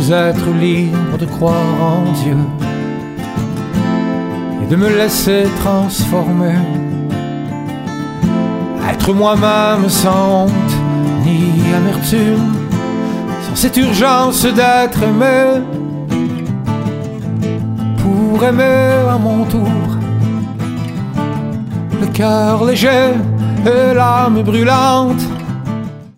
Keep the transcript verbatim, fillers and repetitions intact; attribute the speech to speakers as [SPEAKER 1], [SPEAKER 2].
[SPEAKER 1] veux être libre de croire en Dieu et de me laisser transformer, être moi-même sans honte ni amertume, sans cette urgence d'être aimé, pour aimer à mon tour, le cœur léger et l'âme brûlante,